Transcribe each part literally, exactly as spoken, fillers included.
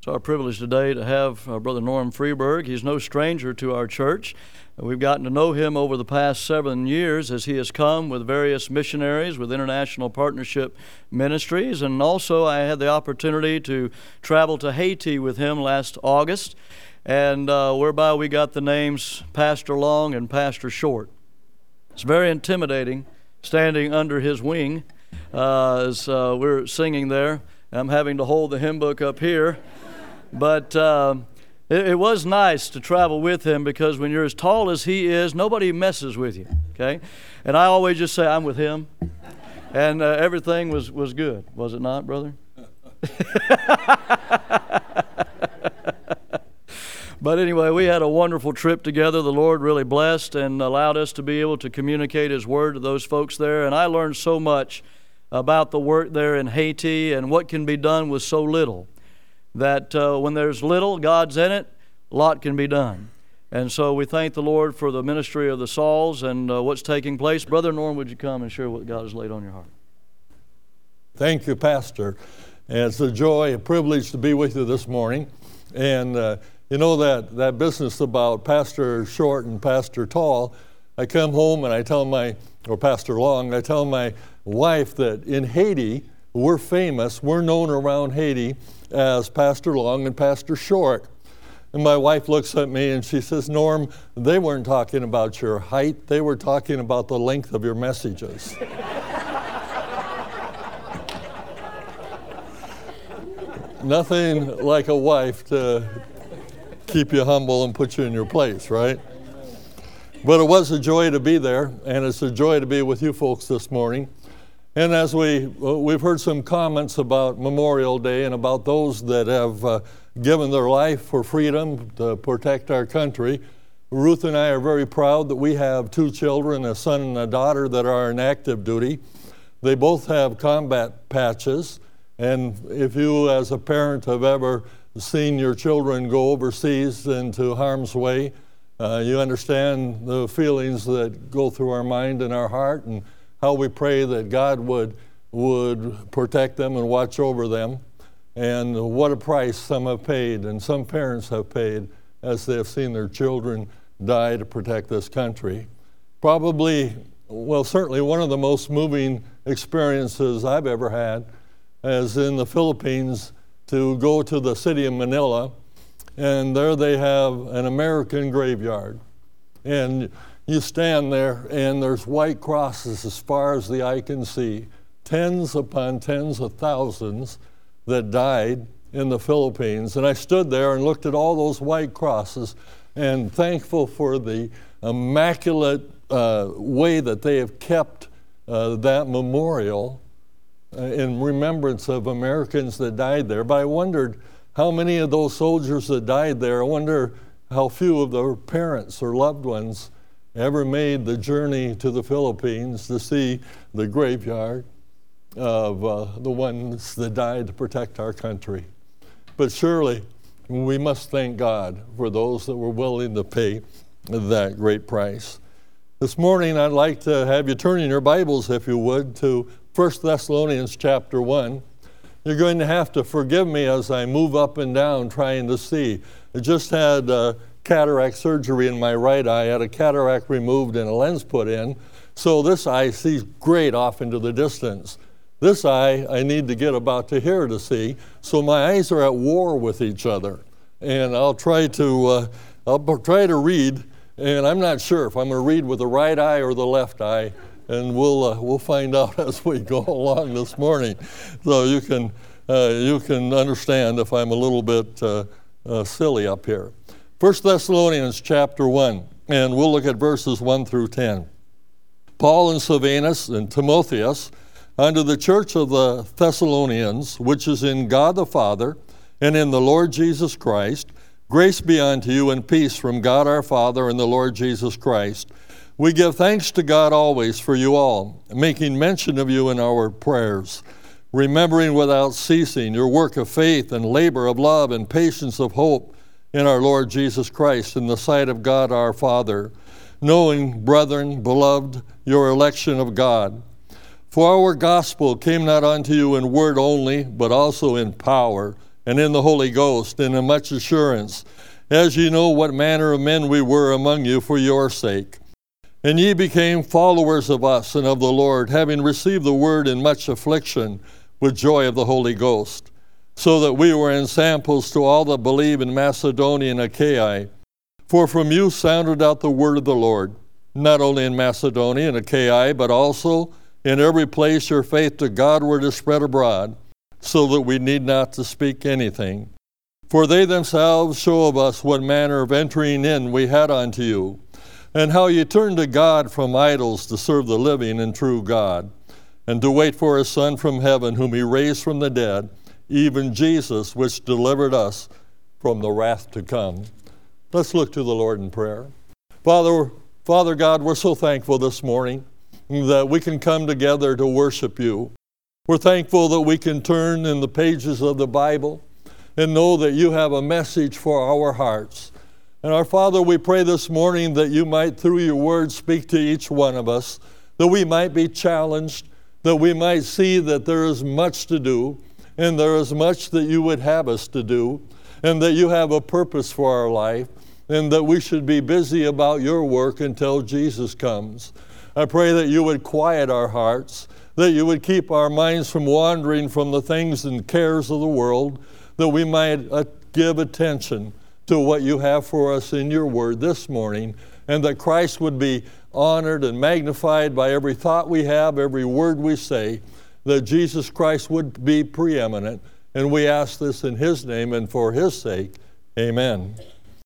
It's our privilege today to have uh, Brother Norm Freeberg. He's no stranger to our church. We've gotten to know him over the past seven years as he has come with various missionaries with International Partnership Ministries. And also I had the opportunity to travel to Haiti with him last August, and uh, whereby we got the names Pastor Long and Pastor Short. It's very intimidating standing under his wing uh, as uh, we're singing there. I'm having to hold the hymn book up here. But uh, it, it was nice to travel with him, because when you're as tall as he is, nobody messes with you, okay? And I always just say, I'm with him. And uh, everything was, was good. Was it not, brother? But anyway, we had a wonderful trip together. The Lord really blessed and allowed us to be able to communicate His Word to those folks there. And I learned so much about the work there in Haiti and what can be done with so little. That uh, when there's little, God's in it, a lot can be done. And so we thank the Lord for the ministry of the Sauls and uh, what's taking place. Brother Norm, would you come and share what God has laid on your heart? Thank you, Pastor. And it's a joy, a privilege to be with you this morning. And uh, you know that, that business about Pastor Short and Pastor Tall, I come home and I tell my, or Pastor Long, I tell my wife that in Haiti, we're famous, we're known around Haiti as Pastor Long and Pastor Short. And my wife looks at me and she says, Norm, they weren't talking about your height, they were talking about the length of your messages. Nothing like a wife to keep you humble and put you in your place, right? But it was a joy to be there, and it's a joy to be with you folks this morning. And as we, we've heard some comments about Memorial Day and about those that have uh, given their life for freedom to protect our country, Ruth and I are very proud that we have two children, a son and a daughter, that are in active duty. They both have combat patches, and if you as a parent have ever seen your children go overseas into harm's way, uh, you understand the feelings that go through our mind and our heart, and how we pray that God would would protect them and watch over them. And what a price some have paid, and some parents have paid, as they have seen their children die to protect this country. Probably, well, certainly one of the most moving experiences I've ever had is in the Philippines, to go to the city of Manila, and there they have an American graveyard. And you stand there, and there's white crosses as far as the eye can see, tens upon tens of thousands that died in the Philippines. And I stood there and looked at all those white crosses, and thankful for the immaculate uh, way that they have kept uh, that memorial uh, in remembrance of Americans that died there. But I wondered how many of those soldiers that died there, I wonder how few of their parents or loved ones ever made the journey to the Philippines to see the graveyard of uh, the ones that died to protect our country. But surely we must thank God for those that were willing to pay that great price. This morning I'd like to have you turn in your Bibles, if you would, to First Thessalonians chapter one. You're going to have to forgive me as I move up and down trying to see. I just had uh, cataract surgery in my right eye. I had a cataract removed and a lens put in. So this eye sees great off into the distance. This eye I need to get about to here to see. So my eyes are at war with each other. And I'll try to uh, I'll try to read, and I'm not sure if I'm going to read with the right eye or the left eye, and we'll uh, we'll find out as we go along this morning. So you can uh, you can understand if I'm a little bit uh, uh, silly up here. First Thessalonians chapter one, and we'll look at verses one through ten. Paul and Silvanus and Timotheus, unto the church of the Thessalonians, which is in God the Father and in the Lord Jesus Christ, grace be unto you and peace from God our Father and the Lord Jesus Christ. We give thanks to God always for you all, making mention of you in our prayers, remembering without ceasing your work of faith and labor of love and patience of hope in our Lord Jesus Christ in the sight of God our Father, knowing, brethren, beloved, your election of God. For our gospel came not unto you in word only, but also in power and in the Holy Ghost, and in much assurance, as ye know what manner of men we were among you for your sake. And ye became followers of us and of the Lord, having received the word in much affliction with joy of the Holy Ghost, so that we were ensamples to all that believe in Macedonia and Achaia. For from you sounded out the word of the Lord, not only in Macedonia and Achaia, but also in every place your faith to God were to spread abroad, so that we need not to speak anything. For they themselves show of us what manner of entering in we had unto you, and how ye turned to God from idols to serve the living and true God, and to wait for his Son from heaven, whom he raised from the dead, even Jesus, which delivered us from the wrath to come. Let's look to the Lord in prayer. Father, Father God, we're so thankful this morning that we can come together to worship you. We're thankful that we can turn in the pages of the Bible and know that you have a message for our hearts. And our Father, we pray this morning that you might, through your word, speak to each one of us, that we might be challenged, that we might see that there is much to do, and there is much that you would have us to do, and that you have a purpose for our life, and that we should be busy about your work until Jesus comes. I pray that you would quiet our hearts, that you would keep our minds from wandering from the things and cares of the world, that we might uh, give attention to what you have for us in your word this morning, and that Christ would be honored and magnified by every thought we have, every word we say, that Jesus Christ would be preeminent. And we ask this in his name and for his sake. Amen.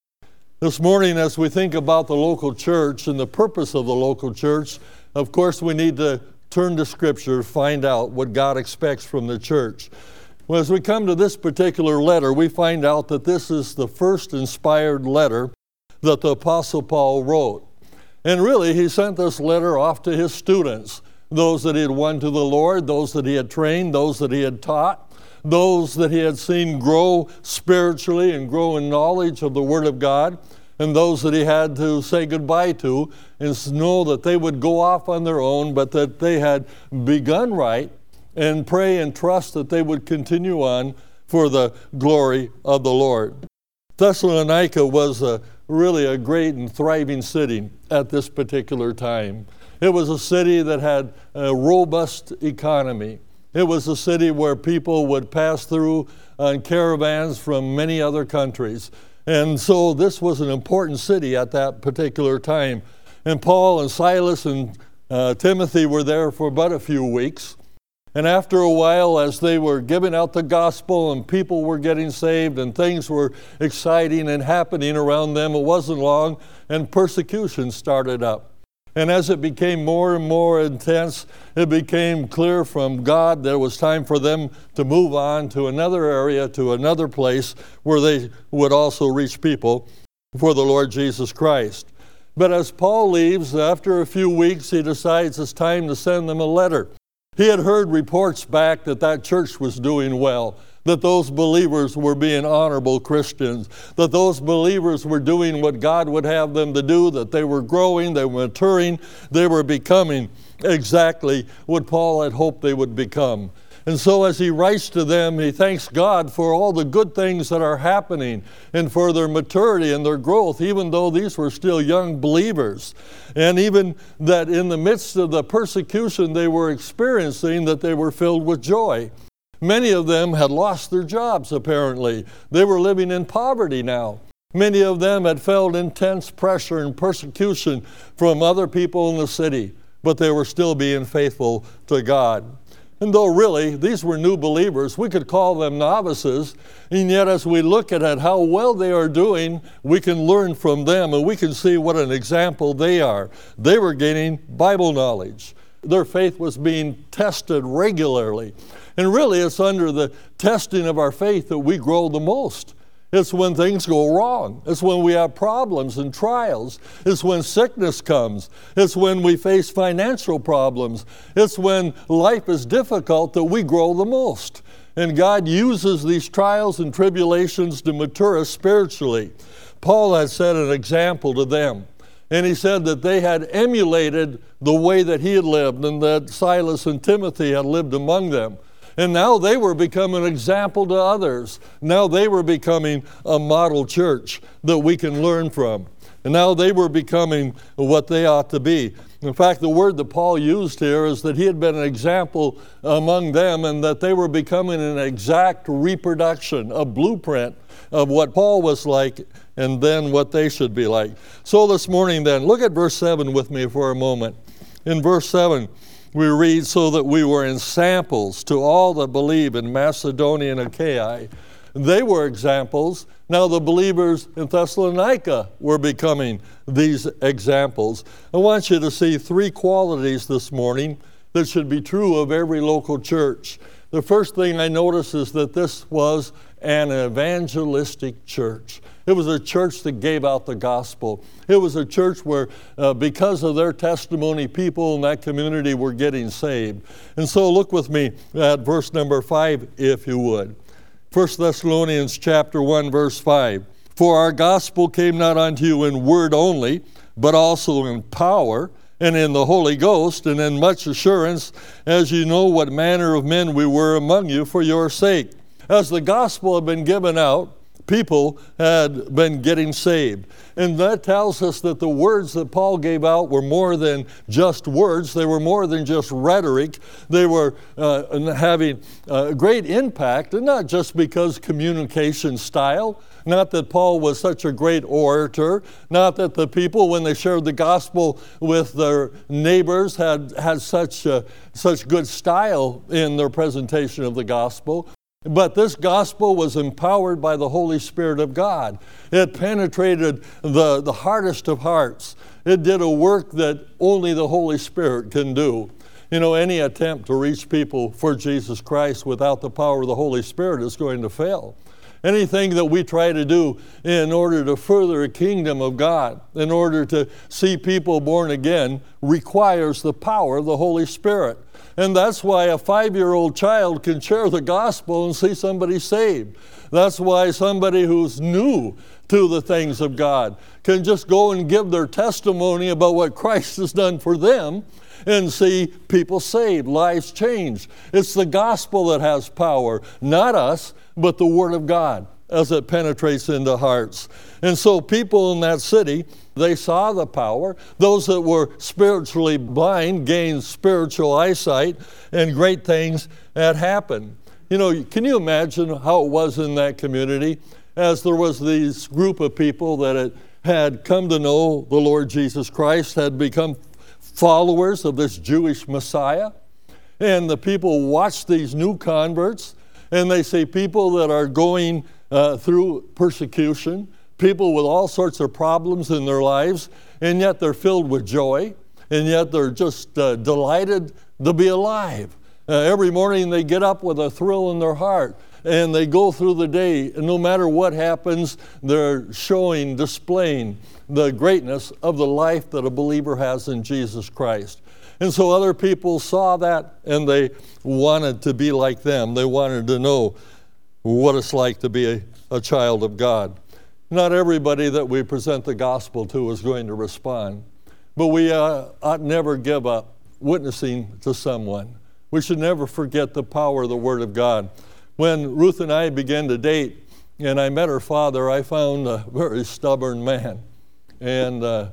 This morning, as we think about the local church and the purpose of the local church, of course we need to turn to Scripture, find out what God expects from the church. Well, as we come to this particular letter, we find out that this is the first inspired letter that the Apostle Paul wrote. And really, he sent this letter off to his students, those that he had won to the Lord, those that he had trained, those that he had taught, those that he had seen grow spiritually and grow in knowledge of the Word of God, and those that he had to say goodbye to and know that they would go off on their own, but that they had begun right, and pray and trust that they would continue on for the glory of the Lord. Thessalonica was a, really a great and thriving city at this particular time. It was a city that had a robust economy. It was a city where people would pass through on caravans from many other countries. And so this was an important city at that particular time. And Paul and Silas and uh, Timothy were there for but a few weeks. And after a while, as they were giving out the gospel and people were getting saved and things were exciting and happening around them, it wasn't long and persecution started up. And as it became more and more intense, it became clear from God that it was time for them to move on to another area, to another place where they would also reach people for the Lord Jesus Christ. But as Paul leaves, after a few weeks, he decides it's time to send them a letter. He had heard reports back that that church was doing well, that those believers were being honorable Christians, that those believers were doing what God would have them to do, that they were growing, they were maturing, they were becoming exactly what Paul had hoped they would become. And so as he writes to them, he thanks God for all the good things that are happening and for their maturity and their growth, even though these were still young believers. And even that in the midst of the persecution they were experiencing, that they were filled with joy. Many of them had lost their jobs, apparently. They were living in poverty now. Many of them had felt intense pressure and persecution from other people in the city, but they were still being faithful to God. And though really, these were new believers, we could call them novices, and yet as we look at it, how well they are doing, we can learn from them, and we can see what an example they are. They were gaining Bible knowledge. Their faith was being tested regularly. And really, it's under the testing of our faith that we grow the most. It's when things go wrong. It's when we have problems and trials. It's when sickness comes. It's when we face financial problems. It's when life is difficult that we grow the most. And God uses these trials and tribulations to mature us spiritually. Paul had set an example to them. And he said that they had emulated the way that he had lived and that Silas and Timothy had lived among them. And now they were becoming an example to others. Now they were becoming a model church that we can learn from. And now they were becoming what they ought to be. In fact, the word that Paul used here is that he had been an example among them and that they were becoming an exact reproduction, a blueprint of what Paul was like and then what they should be like. So this morning then, look at verse seven with me for a moment. In verse seven, we read, so that we were in samples to all that believe in Macedonia and Achaia. They were examples. Now the believers in Thessalonica were becoming these examples. I want you to see three qualities this morning that should be true of every local church. The first thing I notice is that this was an evangelistic church. It was a church that gave out the gospel. It was a church where, uh, because of their testimony, people in that community were getting saved. And so look with me at verse number five, if you would. First Thessalonians chapter one, verse five. For our gospel came not unto you in word only, but also in power, and in the Holy Ghost, and in much assurance, as you know what manner of men we were among you for your sake. As the gospel had been given out, people had been getting saved. And that tells us that the words that Paul gave out were more than just words. They were more than just rhetoric. They were uh, having a great impact, and not just because communication style, not that Paul was such a great orator, not that the people, when they shared the gospel with their neighbors, had, had such, uh, such good style in their presentation of the gospel. But this gospel was empowered by the Holy Spirit of God. It penetrated the, the hardest of hearts. It did a work that only the Holy Spirit can do. You know, any attempt to reach people for Jesus Christ without the power of the Holy Spirit is going to fail. Anything that we try to do in order to further the kingdom of God, in order to see people born again, requires the power of the Holy Spirit. And that's why a five-year-old child can share the gospel and see somebody saved. That's why somebody who's new to the things of God can just go and give their testimony about what Christ has done for them and see people saved, lives changed. It's the gospel that has power, not us, but the Word of God as it penetrates into hearts. And so people in that city, they saw the power. Those that were spiritually blind gained spiritual eyesight, and great things had happened. You know, can you imagine how it was in that community as there was this group of people that had, had come to know the Lord Jesus Christ, had become followers of this Jewish Messiah, and the people watched these new converts, and they see people that are going uh, through persecution, people with all sorts of problems in their lives, and yet they're filled with joy, and yet they're just uh, delighted to be alive. Uh, every morning they get up with a thrill in their heart, and they go through the day, and no matter what happens, they're showing, displaying the greatness of the life that a believer has in Jesus Christ. And so other people saw that, and they wanted to be like them. They wanted to know what it's like to be a, a child of God. Not everybody that we present the gospel to is going to respond, but we uh, ought never give up witnessing to someone. We should never forget the power of the Word of God. When Ruth and I began to date, and I met her father, I found a very stubborn man. And uh,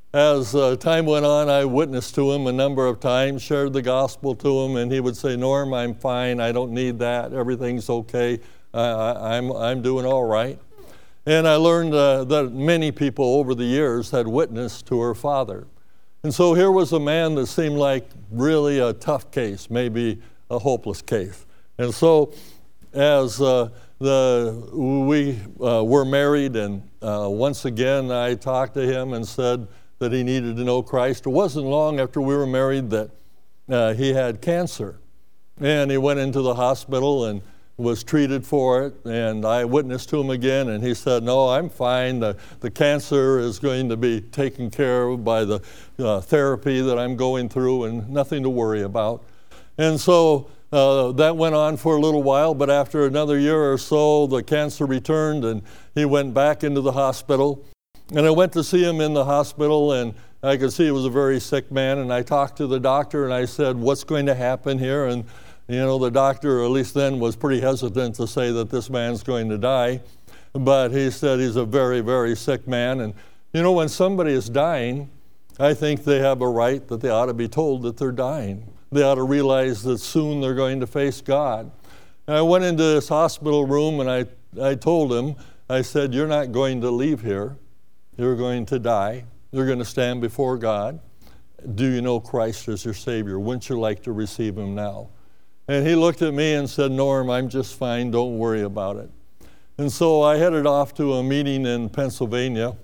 as uh, time went on, I witnessed to him a number of times, shared the gospel to him, and he would say, Norm, I'm fine, I don't need that, everything's okay, I, I, I'm, I'm doing all right. And I learned uh, that many people over the years had witnessed to her father. And so here was a man that seemed like really a tough case, maybe a hopeless case. And so as uh, the, we uh, were married, and uh, once again I talked to him and said that he needed to know Christ. It wasn't long after we were married that uh, he had cancer. And he went into the hospital and was treated for it, and I witnessed to him again, and he said, no, I'm fine. The, the cancer is going to be taken care of by the uh, therapy that I'm going through, and nothing to worry about. And so uh, that went on for a little while, but after another year or so, the cancer returned, and he went back into the hospital. And I went to see him in the hospital, and I could see he was a very sick man, and I talked to the doctor, and I said, what's going to happen here? And You know, the doctor, at least then, was pretty hesitant to say that this man's going to die. But he said he's a very, very sick man. And, you know, when somebody is dying, I think they have a right that they ought to be told that they're dying. They ought to realize that soon they're going to face God. And I went into this hospital room and I, I told him, I said, you're not going to leave here. You're going to die. You're going to stand before God. Do you know Christ as your Savior? Wouldn't you like to receive Him now? And he looked at me and said, Norm, I'm just fine. Don't worry about it. And so I headed off to a meeting in Pennsylvania.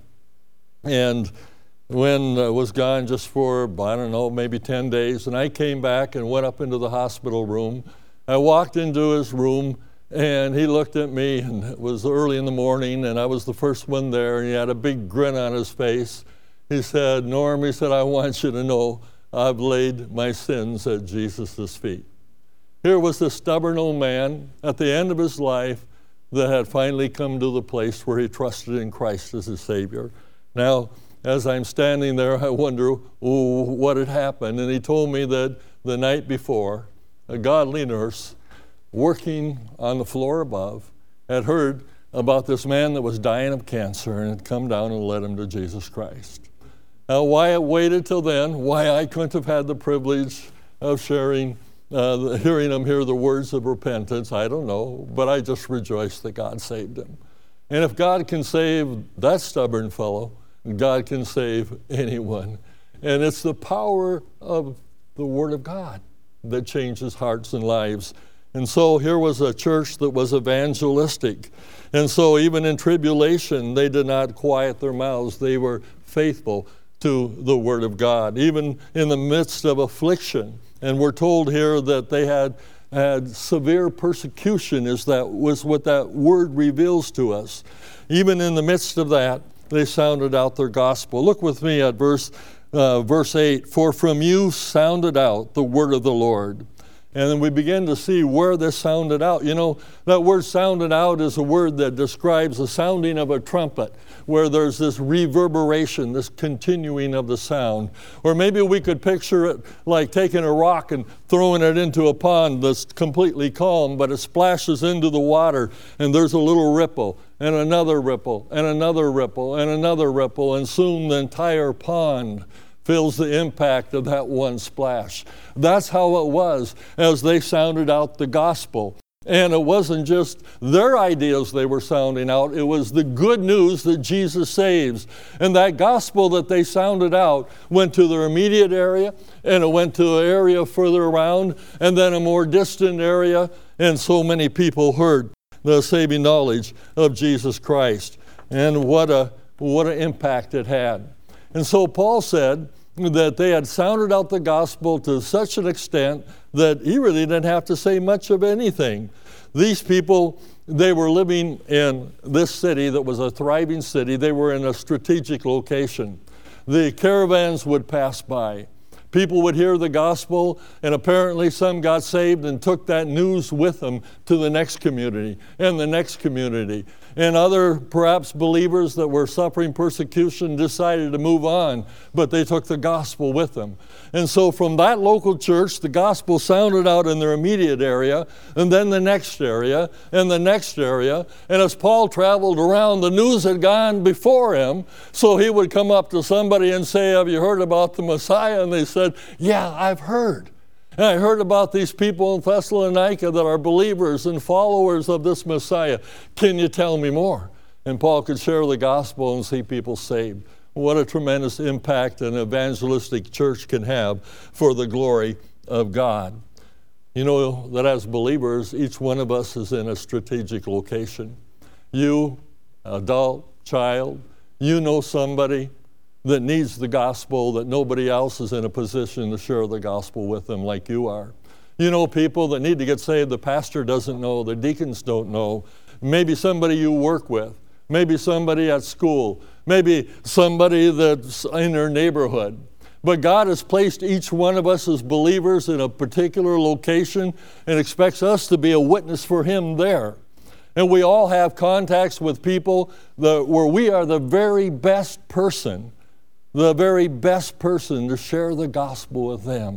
And when I was gone just for, I don't know, maybe ten days, and I came back and went up into the hospital room. I walked into his room, and he looked at me, and it was early in the morning, and I was the first one there, and he had a big grin on his face. He said, Norm, he said, I want you to know I've laid my sins at Jesus' feet. Here was this stubborn old man at the end of his life that had finally come to the place where he trusted in Christ as his Savior. Now, as I'm standing there, I wonder oh, what had happened. And he told me that the night before, a godly nurse working on the floor above had heard about this man that was dying of cancer and had come down and led him to Jesus Christ. Now, why it waited till then, why I couldn't have had the privilege of sharing Uh, hearing him hear the words of repentance, I don't know, but I just rejoice that God saved him. And if God can save that stubborn fellow, God can save anyone. And it's the power of the Word of God that changes hearts and lives. And so here was a church that was evangelistic. And so even in tribulation, they did not quiet their mouths. They were faithful to the Word of God, even in the midst of affliction. And we're told here that they had had severe persecution, is that was what that word reveals to us. Even in the midst of that, they sounded out their gospel. Look with me at verse uh, verse eight. For from you sounded out the word of the Lord. And then we begin to see where this sounded out. You know, that word sounded out is a word that describes the sounding of a trumpet, where there's this reverberation, this continuing of the sound. Or maybe we could picture it like taking a rock and throwing it into a pond that's completely calm, but it splashes into the water, and there's a little ripple, and another ripple, and another ripple, and another ripple, and soon the entire pond feels the impact of that one splash. That's how it was as they sounded out the gospel. And it wasn't just their ideas they were sounding out, it was the good news that Jesus saves. And that gospel that they sounded out went to their immediate area, and it went to an area further around, and then a more distant area, and so many people heard the saving knowledge of Jesus Christ. And what a what an impact it had. And so Paul said that they had sounded out the gospel to such an extent that he really didn't have to say much of anything. These people, they were living in this city that was a thriving city. They were in a strategic location. The caravans would pass by. People would hear the gospel, and apparently some got saved and took that news with them to the next community and the next community. And other, perhaps believers that were suffering persecution decided to move on, but they took the gospel with them. And so from that local church, the gospel sounded out in their immediate area, and then the next area, and the next area. And as Paul traveled around, the news had gone before him, so he would come up to somebody and say, have you heard about the Messiah? And they said, yeah, I've heard. And I heard about these people in Thessalonica that are believers and followers of this Messiah. Can you tell me more? And Paul could share the gospel and see people saved. What a tremendous impact an evangelistic church can have for the glory of God. You know that as believers, each one of us is in a strategic location. You, adult, child, you know somebody that needs the gospel, that nobody else is in a position to share the gospel with them like you are. You know people that need to get saved the pastor doesn't know, the deacons don't know. Maybe somebody you work with, maybe somebody at school, maybe somebody that's in your neighborhood. But God has placed each one of us as believers in a particular location and expects us to be a witness for Him there. And we all have contacts with people that, where we are the very best person the very best person to share the gospel with them.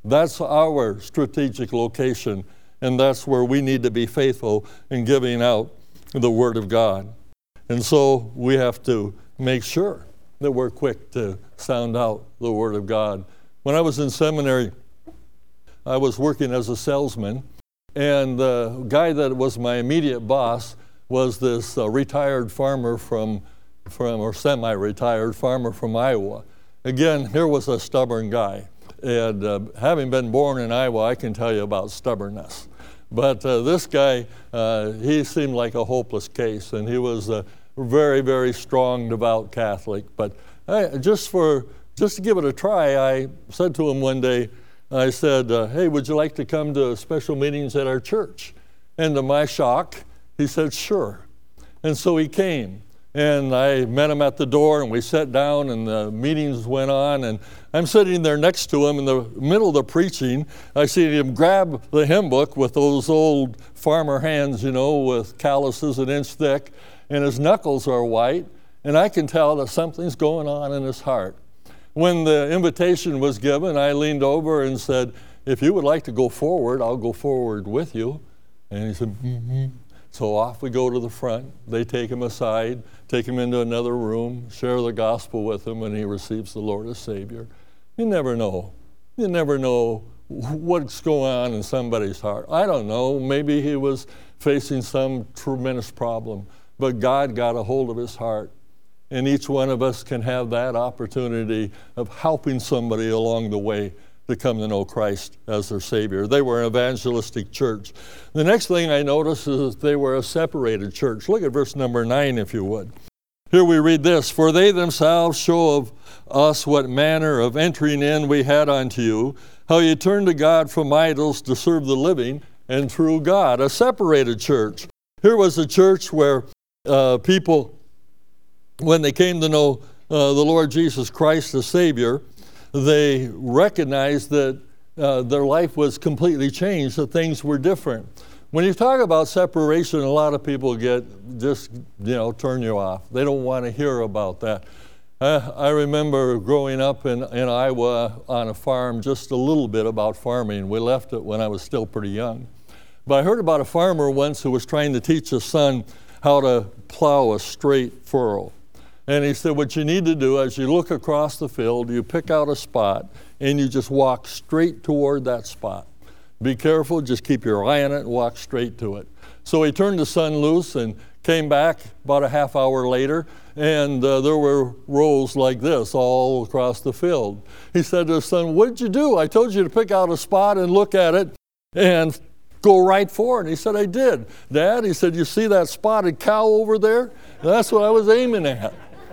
That's our strategic location, and that's where we need to be faithful in giving out the Word of God. And so we have to make sure that we're quick to sound out the Word of God. When I was in seminary, I was working as a salesman, and the guy that was my immediate boss was this uh, retired farmer from, from, or semi-retired farmer from Iowa. Again, here was a stubborn guy. And uh, having been born in Iowa, I can tell you about stubbornness. But uh, this guy, uh, he seemed like a hopeless case, and he was a very, very strong, devout Catholic. But I, just for just to give it a try, I said to him one day, I said, uh, hey, would you like to come to special meetings at our church? And to my shock, he said, sure. And so he came. And I met him at the door, and we sat down, and the meetings went on. And I'm sitting there next to him in the middle of the preaching. I see him grab the hymn book with those old farmer hands, you know, with calluses an inch thick, and his knuckles are white. And I can tell that something's going on in his heart. When the invitation was given, I leaned over and said, if you would like to go forward, I'll go forward with you. And he said, mm-hmm. So off we go to the front. They take him aside, take him into another room, share the gospel with him, and he receives the Lord as Savior. You never know. You never know what's going on in somebody's heart. I don't know. Maybe he was facing some tremendous problem, but God got a hold of his heart. And each one of us can have that opportunity of helping somebody along the way to come to know Christ as their Savior. They were an evangelistic church. The next thing I noticed is that they were a separated church. Look at verse number nine, if you would. Here we read this, for they themselves show of us what manner of entering in we had unto you, how you turned to God from idols to serve the living and true God. A separated church. Here was a church where uh, people, when they came to know uh, the Lord Jesus Christ as Savior, they recognized that uh, their life was completely changed, that things were different. When you talk about separation, a lot of people get just, you know, turn you off. They don't want to hear about that. Uh, I remember growing up in, in Iowa on a farm, just a little bit about farming. We left it when I was still pretty young. But I heard about a farmer once who was trying to teach his son how to plow a straight furrow. And he said, what you need to do as you look across the field, you pick out a spot and you just walk straight toward that spot. Be careful, just keep your eye on it and walk straight to it. So he turned the son loose and came back about a half hour later, and uh, there were rows like this all across the field. He said to his son, what did you do? I told you to pick out a spot and look at it and go right for it. And he said, I did. Dad, he said, you see that spotted cow over there? That's what I was aiming at.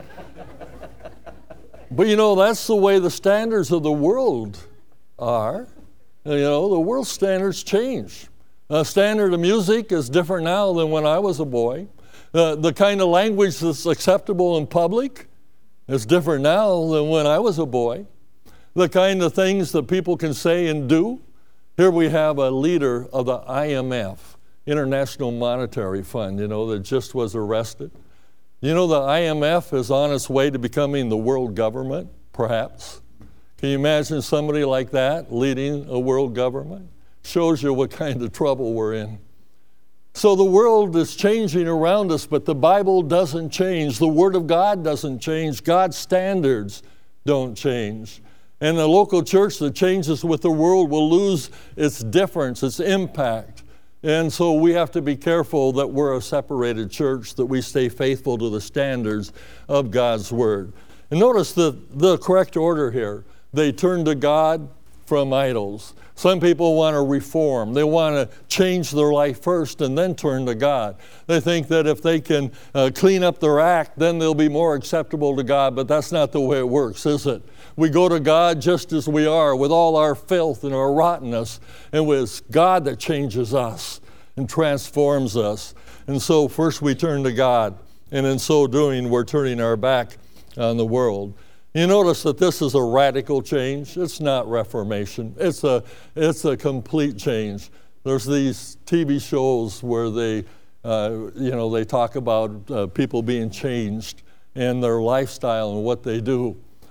But you know, that's the way the standards of the world are. You know, the world standards change. The standard of music is different now than when I was a boy. Uh, the kind of language that's acceptable in public is different now than when I was a boy. The kind of things that people can say and do. Here we have a leader of the I M F, International Monetary Fund, you know, that just was arrested. You know, the I M F is on its way to becoming the world government, perhaps. Can you imagine somebody like that leading a world government? Shows you what kind of trouble we're in. So the world is changing around us, but the Bible doesn't change. The Word of God doesn't change. God's standards don't change. And a local church that changes with the world will lose its difference, its impact. And so we have to be careful that we're a separated church, that we stay faithful to the standards of God's Word. And notice the, the correct order here. They turn to God from idols. Some people want to reform. They want to change their life first and then turn to God. They think that if they can uh, clean up their act, then they'll be more acceptable to God, but that's not the way it works, is it? We go to God just as we are, with all our filth and our rottenness, and it's God that changes us and transforms us. And so first we turn to God, and in so doing, we're turning our back on the world. You notice that this is a radical change. It's not reformation. It's a, it's a complete change. There's these T V shows where they, uh, you know, they talk about uh, people being changed and their lifestyle and what they do.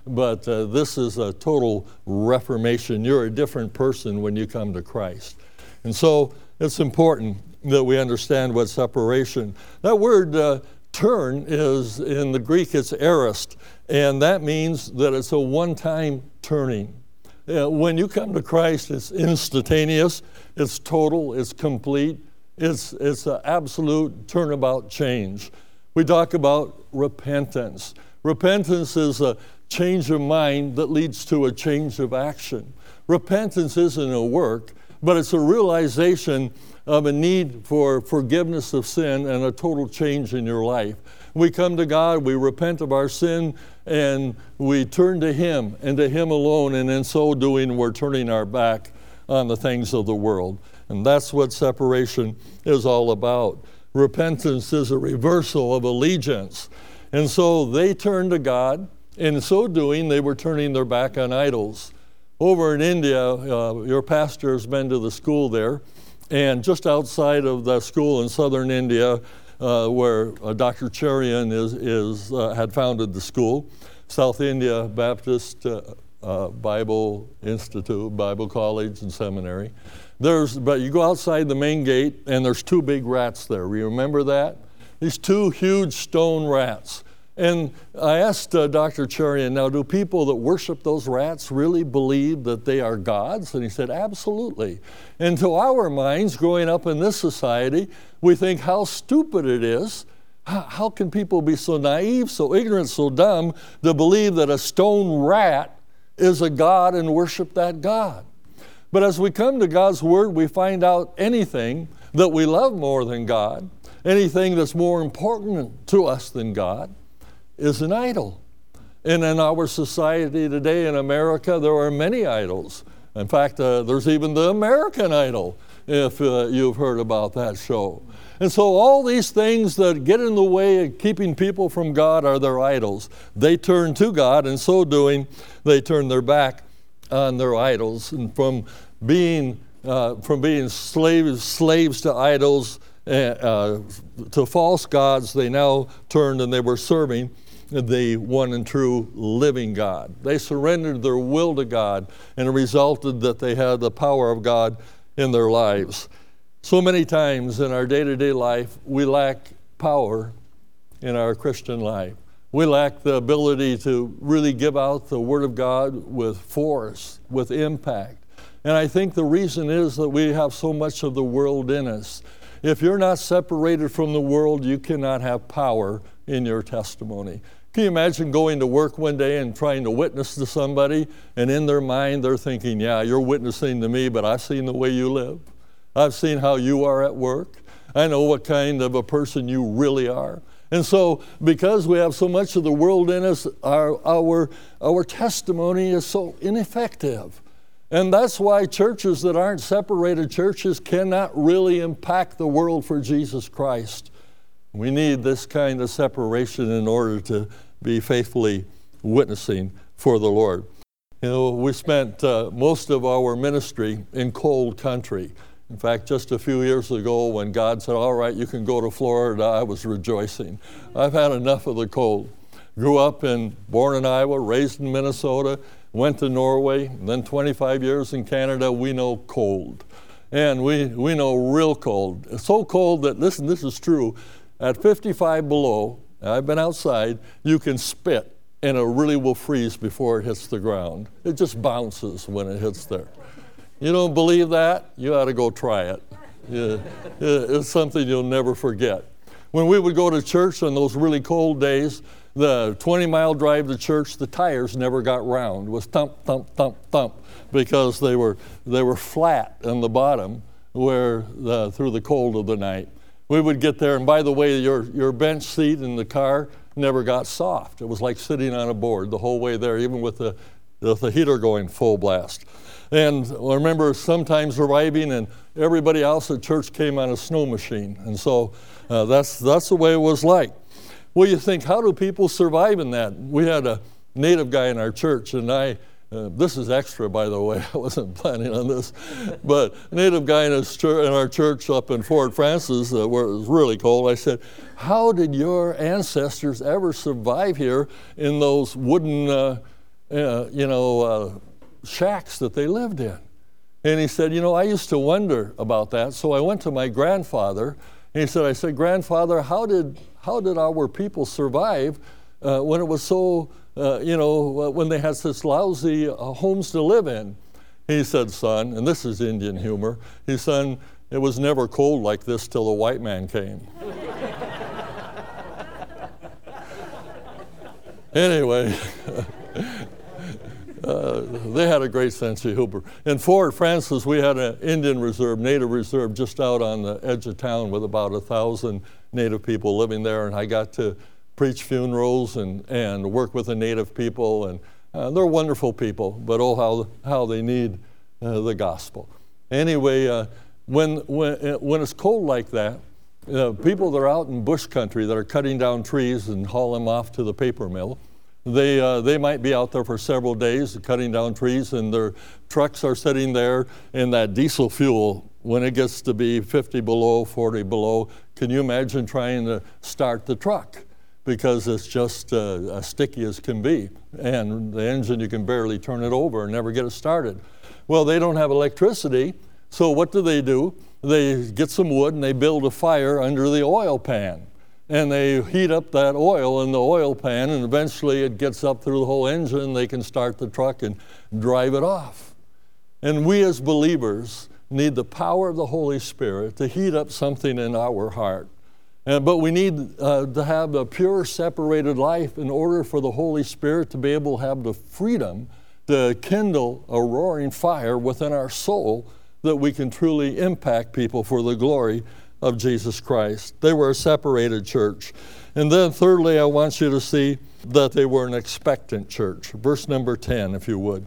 but uh, this is a total reformation. You're a different person when you come to Christ. And so it's important that we understand what separation. That word uh, turn is, in the Greek, it's aorist, and that means that it's a one-time turning. Uh, when you come to Christ, it's instantaneous, it's total, it's complete, it's it's an absolute turnabout change. We talk about repentance. Repentance is a change of mind that leads to a change of action. Repentance isn't a work, but it's a realization of a need for forgiveness of sin and a total change in your life. We come to God, we repent of our sin, and we turn to Him and to Him alone, and in so doing, we're turning our back on the things of the world. And that's what separation is all about. Repentance is a reversal of allegiance. And so they turned to God. In so doing, they were turning their back on idols. Over in India, uh, your pastor has been to the school there, and just outside of the school in southern India, uh, where uh, Doctor Cherian is, is uh, had founded the school, South India Baptist uh, uh, Bible Institute, Bible College and Seminary. There's, but you go outside the main gate, and there's two big rats there. You remember that? These two huge stone rats. And I asked uh, Doctor Cherian, now, do people that worship those rats really believe that they are gods? And he said, absolutely. And to our minds, growing up in this society, we think how stupid it is. How, how can people be so naive, so ignorant, so dumb to believe that a stone rat is a god and worship that god? But as we come to God's Word, we find out anything that we love more than God, anything that's more important to us than God, is an idol. And in our society today in America, there are many idols. In fact, uh, there's even the American Idol, if uh, you've heard about that show. And so all these things that get in the way of keeping people from God are their idols. They turn to God, and so doing, they turn their back on their idols. And from being uh, from being slaves slaves to idols, uh, uh, to false gods, they now turned and they were serving the one and true living God. They surrendered their will to God, and it resulted that they had the power of God in their lives. So many times in our day-to-day life, we lack power in our Christian life. We lack the ability to really give out the Word of God with force, with impact. And I think the reason is that we have so much of the world in us. If you're not separated from the world, you cannot have power in your testimony. Can you imagine going to work one day and trying to witness to somebody, and in their mind they're thinking, yeah, you're witnessing to me, but I've seen the way you live. I've seen how you are at work. I know what kind of a person you really are. And so because we have so much of the world in us, our, our, our testimony is so ineffective. And that's why churches that aren't separated churches cannot really impact the world for Jesus Christ. We need this kind of separation in order to be faithfully witnessing for the Lord. You know, we spent uh, most of our ministry in cold country. In fact, just a few years ago when God said, all right, you can go to Florida, I was rejoicing. I've had enough of the cold. Grew up in, born in Iowa, raised in Minnesota, went to Norway, then twenty-five years in Canada. We know cold. And we, we know real cold. It's so cold that, listen, this is true, at fifty-five below, I've been outside, you can spit and it really will freeze before it hits the ground. It just bounces when it hits there. You don't believe that? You ought to go try it. Yeah, it's something you'll never forget. When we would go to church on those really cold days, the twenty-mile drive to church, the tires never got round. It was thump, thump, thump, thump, because they were they were flat on the bottom where the, through the cold of the night. We would get there, and by the way, your, your bench seat in the car never got soft. It was like sitting on a board the whole way there, even with the, with the heater going full blast. And I remember sometimes arriving, and everybody else at church came on a snow machine. And so uh, that's, that's the way it was like. Well, you think, how do people survive in that? We had a native guy in our church, and I, Uh, this is extra, by the way. I wasn't planning on this. But a native guy in, his church, in our church up in Fort Francis, uh, where it was really cold, I said, how did your ancestors ever survive here in those wooden uh, uh, you know, uh, shacks that they lived in. And he said, you know, I used to wonder about that. So I went to my grandfather, and he said, I said, Grandfather, how did how did our people survive uh, when it was so, uh, you know, uh, when they had such lousy uh, homes to live in? He said, son, and this is Indian humor, he said, son, it was never cold like this till the white man came. Anyway, uh, they had a great sense of humor. In Fort Francis, we had an Indian reserve, native reserve, just out on the edge of town with about a thousand native people living there, and I got to preach funerals and, and work with the native people, and uh, they're wonderful people, but oh, how, how they need uh, the gospel. Anyway, uh, when, when, when it's cold like that, Uh, people that are out in bush country that are cutting down trees and haul them off to the paper mill, they, uh, they might be out there for several days cutting down trees, and their trucks are sitting there in that diesel fuel. When it gets to be fifty below, forty below, can you imagine trying to start the truck? Because it's just uh, as sticky as can be. And the engine, you can barely turn it over and never get it started. Well, they don't have electricity, so what do they do? They get some wood and they build a fire under the oil pan. And they heat up that oil in the oil pan, and eventually it gets up through the whole engine, and they can start the truck and drive it off. And we as believers need the power of the Holy Spirit to heat up something in our heart. Uh, but we need uh, to have a pure, separated life in order for the Holy Spirit to be able to have the freedom to kindle a roaring fire within our soul, that we can truly impact people for the glory of Jesus Christ. They were a separated church. And then thirdly, I want you to see that they were an expectant church. Verse number ten, if you would.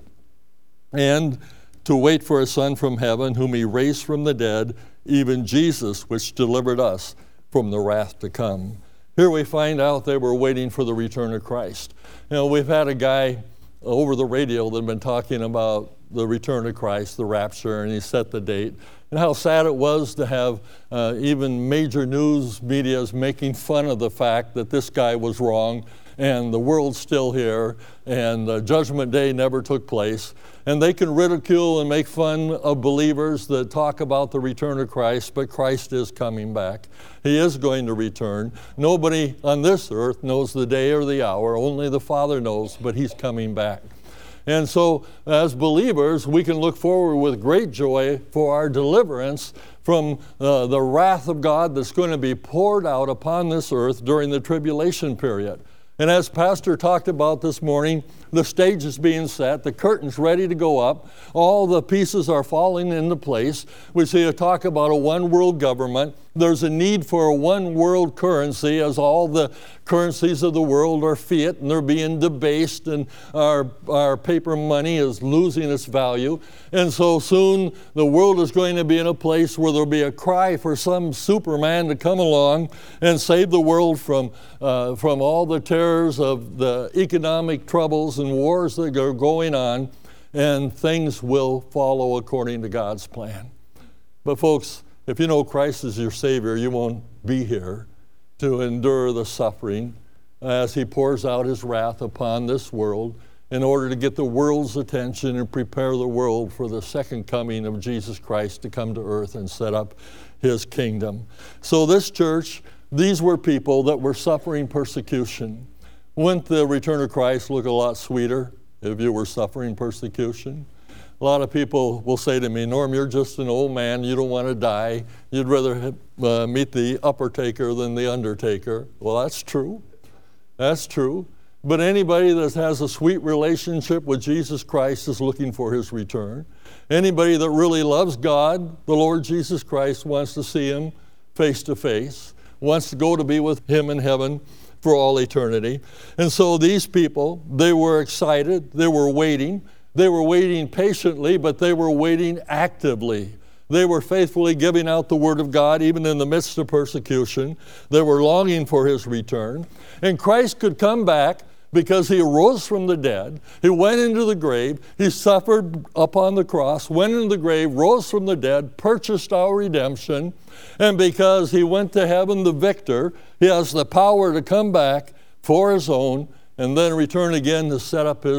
And to wait for a Son from heaven, whom he raised from the dead, even Jesus, which delivered us from the wrath to come. Here we find out they were waiting for the return of Christ. You know, we've had a guy over the radio that had been talking about the return of Christ, the rapture, and he set the date. And how sad it was to have uh, even major news medias making fun of the fact that this guy was wrong, and the world's still here, and uh, Judgment Day never took place. And they can ridicule and make fun of believers that talk about the return of Christ, but Christ is coming back. He is going to return. Nobody on this earth knows the day or the hour. Only the Father knows, but he's coming back. And so, as believers, we can look forward with great joy for our deliverance from uh, the wrath of God that's going to be poured out upon this earth during the tribulation period. And as Pastor talked about this morning, the stage is being set, the curtain's ready to go up, all the pieces are falling into place. We see a talk about a one world government. There's a need for a one world currency, as all the currencies of the world are fiat and they're being debased, and our, our paper money is losing its value. And so soon the world is going to be in a place where there'll be a cry for some Superman to come along and save the world from, uh, from all the terrors of the economic troubles and wars that are going on, and things will follow according to God's plan. But folks, if you know Christ as your Savior, you won't be here to endure the suffering as he pours out his wrath upon this world in order to get the world's attention and prepare the world for the second coming of Jesus Christ to come to earth and set up his kingdom. So this church, these were people that were suffering persecution. Wouldn't the return of Christ look a lot sweeter if you were suffering persecution? A lot of people will say to me, Norm, you're just an old man. You don't want to die. You'd rather uh, meet the uppertaker than the undertaker. Well, that's true. That's true. But anybody that has a sweet relationship with Jesus Christ is looking for his return. Anybody that really loves God, the Lord Jesus Christ, wants to see him face to face, wants to go to be with him in heaven for all eternity. And so these people, they were excited. They were waiting. They were waiting patiently, but they were waiting actively. They were faithfully giving out the Word of God, even in the midst of persecution. They were longing for his return. And Christ could come back because he arose from the dead. He went into the grave. He suffered upon the cross, went into the grave, rose from the dead, purchased our redemption. And because he went to heaven the victor, he has the power to come back for his own and then return again to set up his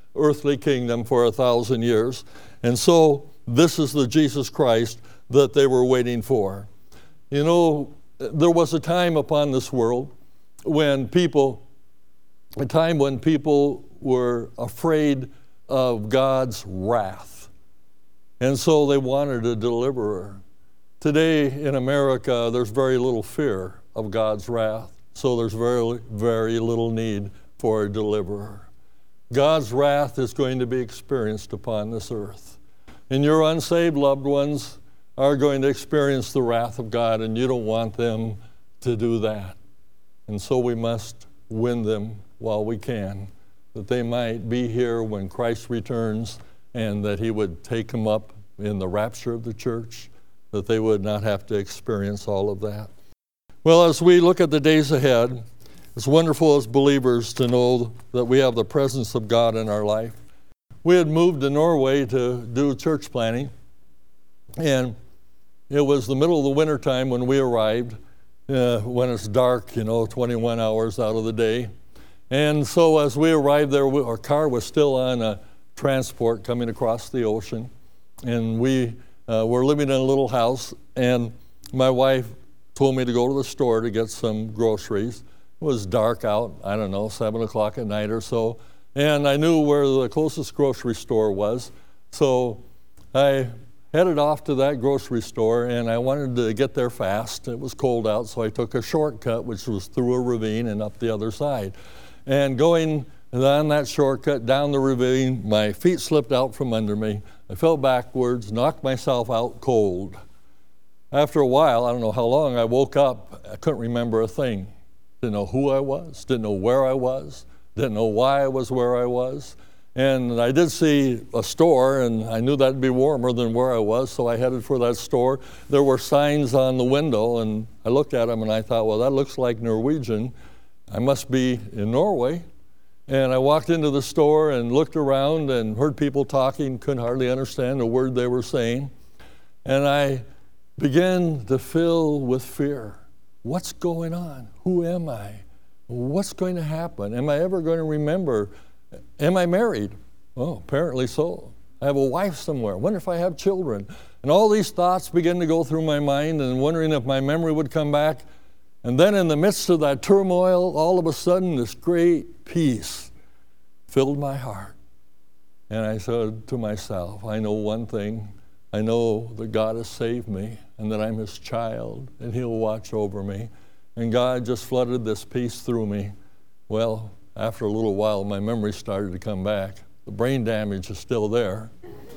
earthly kingdom for a thousand years. And so this is the Jesus Christ that they were waiting for. You know, there was a time upon this world when people, a time when people were afraid of God's wrath. And so they wanted a deliverer. Today in America, there's very little fear of God's wrath. So there's very, very little need for a deliverer. God's wrath is going to be experienced upon this earth. And your unsaved loved ones are going to experience the wrath of God, and you don't want them to do that. And so we must win them while we can, that they might be here when Christ returns, and that he would take them up in the rapture of the church, that they would not have to experience all of that. Well, as we look at the days ahead, it's wonderful as believers to know that we have the presence of God in our life. We had moved to Norway to do church planting, and it was the middle of the winter time when we arrived, uh, when it's dark, you know, twenty-one hours out of the day. And so as we arrived there, we, our car was still on a transport coming across the ocean, and we uh, were living in a little house, and my wife told me to go to the store to get some groceries. It was dark out, I don't know, seven o'clock at night or so, and I knew where the closest grocery store was, so I headed off to that grocery store, and I wanted to get there fast. It was cold out, so I took a shortcut, which was through a ravine and up the other side. And going on that shortcut down the ravine, my feet slipped out from under me. I fell backwards, knocked myself out cold. After a while, I don't know how long, I woke up. I couldn't remember a thing. Didn't know who I was, didn't know where I was, didn't know why I was where I was. And I did see a store, and I knew that'd be warmer than where I was, so I headed for that store. There were signs on the window, and I looked at them, and I thought, well, that looks like Norwegian. I must be in Norway. And I walked into the store and looked around and heard people talking, couldn't hardly understand a word they were saying. And I began to fill with fear. What's going on? Who am I? What's going to happen? Am I ever going to remember? Am I married? Oh, apparently so. I have a wife somewhere. I wonder if I have children. And all these thoughts began to go through my mind, and wondering if my memory would come back. And then in the midst of that turmoil, all of a sudden, this great peace filled my heart. And I said to myself, I know one thing. I know that God has saved me, and that I'm his child, and he'll watch over me. And God just flooded this peace through me. Well, after a little while, my memory started to come back. The brain damage is still there.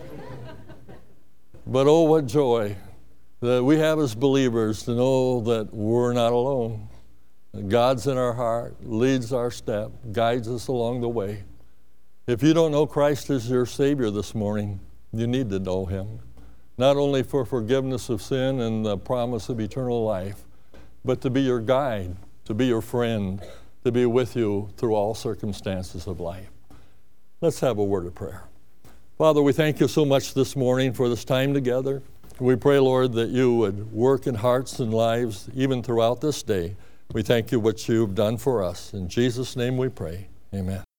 But oh, what joy that we have as believers to know that we're not alone. That God's in our heart, leads our step, guides us along the way. If you don't know Christ as your Savior this morning, you need to know him. Not only for forgiveness of sin and the promise of eternal life, but to be your guide, to be your friend, to be with you through all circumstances of life. Let's have a word of prayer. Father, we thank you so much this morning for this time together. We pray, Lord, that you would work in hearts and lives even throughout this day. We thank you what you've done for us. In Jesus' name we pray. Amen.